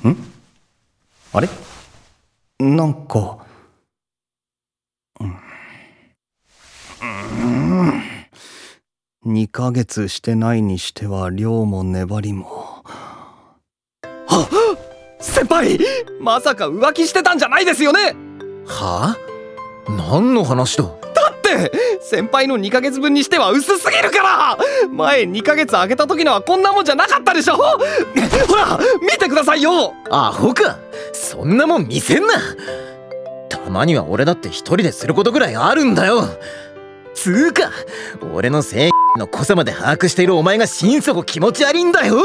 ん？あれ？なんか、2ヶ月してないにしては量も粘りも。あ、先輩、まさか浮気してたんじゃないですよね？ はあ？何の話だ？ だって先輩の2ヶ月分にしては薄すぎるから。前2ヶ月あげた時のはこんなもんじゃなかったでしょ。ほら見てくださいよ。 アホか、そんなもん見せんな。たまには俺だって一人ですることぐらいあるんだよ。つうか俺の性の濃さまで把握しているお前が心底気持ち悪いんだよ。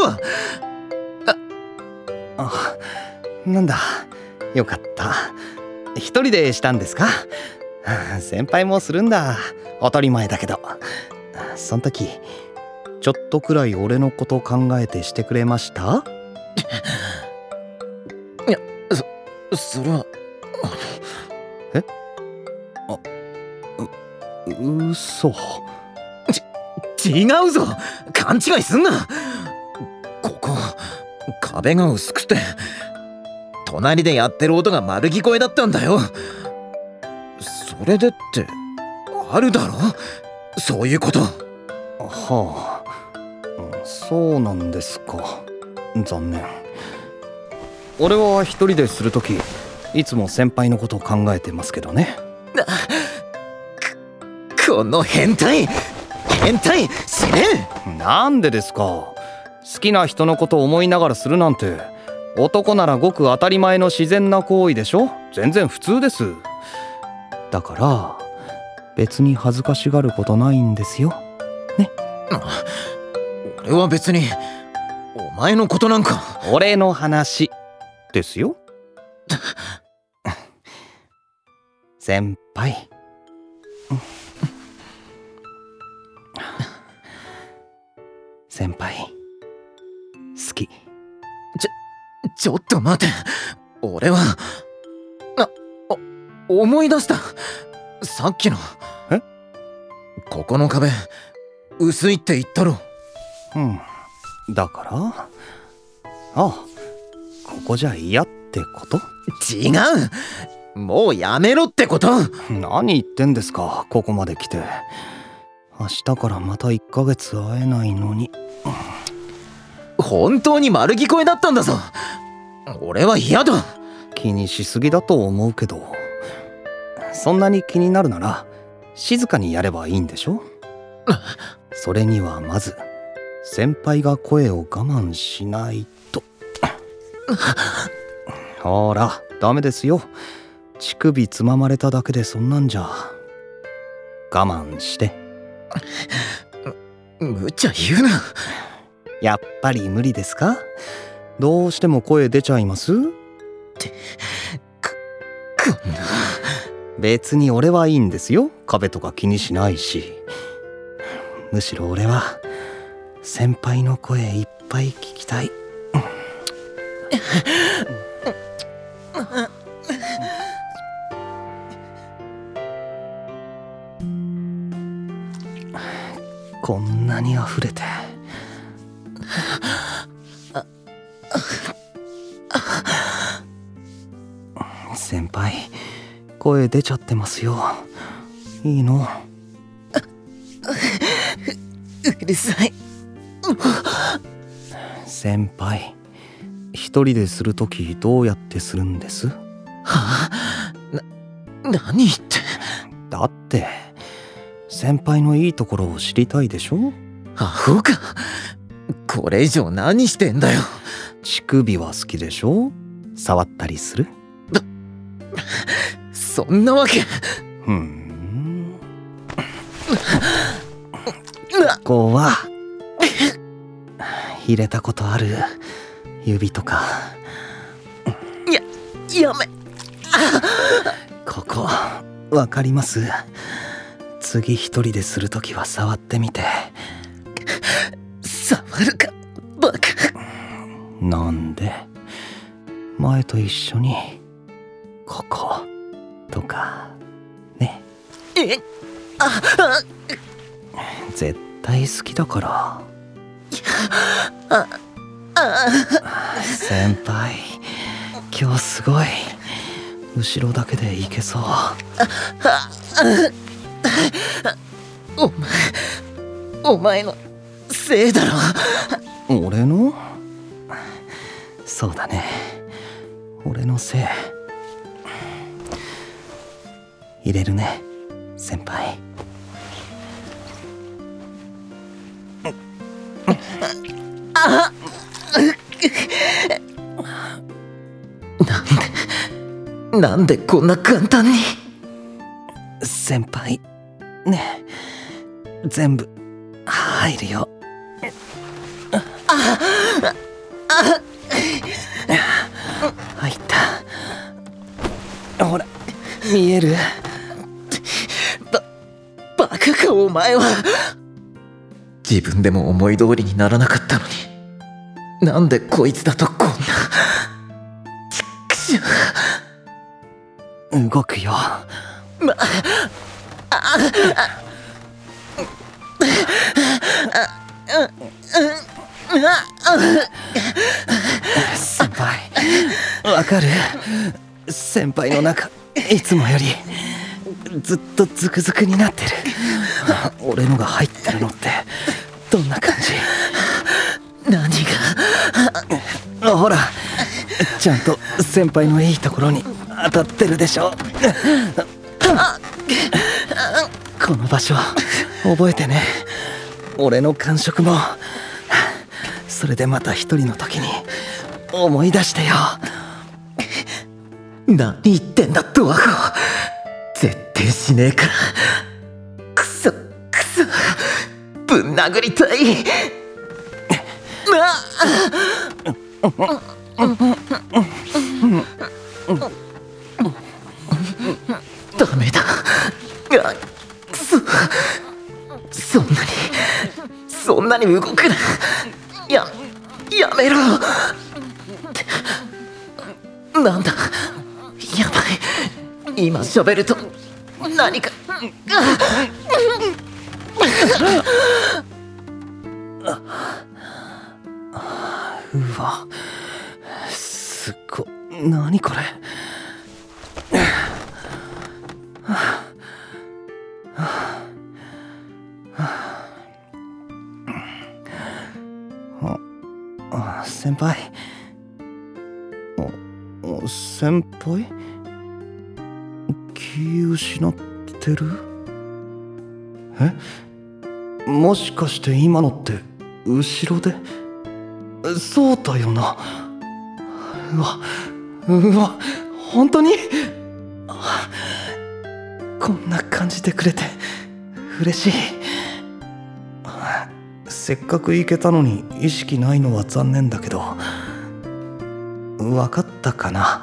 なんだ、よかった。一人でしたんですか？先輩もするんだ。当たり前だけど。そん時ちょっとくらい俺のこと考えてしてくれました？ いや、それは。 え？嘘。 違うぞ、勘違いすんな。ここ壁が薄くて隣でやってる音が丸聞こえだったんだよ。それでってあるだろ、そういうこと。 はあ、そうなんですか。残念。俺は一人でするときいつも先輩のことを考えてますけどね。 この変態死ね。 なんでですか。好きな人のことを思いながらするなんて男ならごく当たり前の自然な行為でしょ。全然普通です。だから別に恥ずかしがることないんですよね。 俺は別にお前のことなんか。 俺の話ですよ。先輩、先輩好き。 ちょっと待て。俺は思い出した。さっきの。 え？ ここの壁薄いって言ったろ。 だからここじゃ嫌ってこと？ 違う、もうやめろってこと。 何言ってんですか。ここまで来て明日からまた1ヶ月会えないのに。 本当に丸聞こえだったんだぞ。俺は嫌だ。 気にしすぎだと思うけど、そんなに気になるなら静かにやればいいんでしょ。それにはまず先輩が声を我慢しないと。ほらダメですよ。乳首つままれただけでそんなんじゃ。我慢して。 無茶言うな。 やっぱり無理ですか？どうしても声出ちゃいます？ こんな。 別に俺はいいんですよ。壁とか気にしないし。むしろ俺は先輩の声いっぱい聞きたい。こんなに溢れて。先輩声出ちゃってますよ。いいの？ うるさい。 先輩一人でするときどうやってするんです？ はあ？何言って。 だって先輩のいいところを知りたいでしょ。 アホか、これ以上何してんだよ。 乳首は好きでしょ。触ったりする？ そんなわけ。 ここは入れたことある？指とか。 やめ。 ここわかります？次一人でするときは触ってみて。 触るかバカ。 なんで前と一緒にこことかね。絶対好きだから。先輩今日すごい後ろだけでいけそう。 お前のせいだろ。 俺の？そうだね、俺のせい。入れるね先輩。 なんでこんな簡単に。 先輩ねえ、全部入るよ。入った。ほら見える？ バカかお前は。自分でも思い通りにならなかったのに、なんでこいつだとこんな。ちっくしょ。 動くよ。先輩わかる？先輩の中いつもよりずっとズクズクになってる。俺のが入ってるのってどんな感じ？ 何が？ ほらちゃんと先輩のいいところに当たってるでしょ。この場所覚えてね。俺の感触も。それでまた一人の時に思い出してよ。 何言ってんだドワゴ。絶対しねえから。クソぶん殴りたい。ダメだ。クソ。そんなに動くな。やめろ。なんだ、やばい。今喋ると何か。 うわ、すっご、何これ。先輩。先輩？気失ってる？もしかして今のって後ろで？そうだよな。うわ、本当に？こんな感じてくれて嬉しい。せっかく行けたのに意識ないのは残念だけど、分かったかな。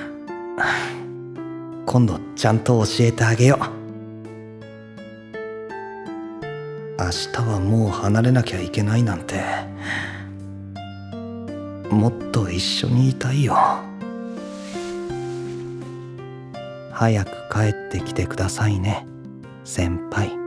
今度ちゃんと教えてあげよう。明日はもう離れなきゃいけないなんて、もっと一緒にいたいよ。早く帰ってきてくださいね、先輩。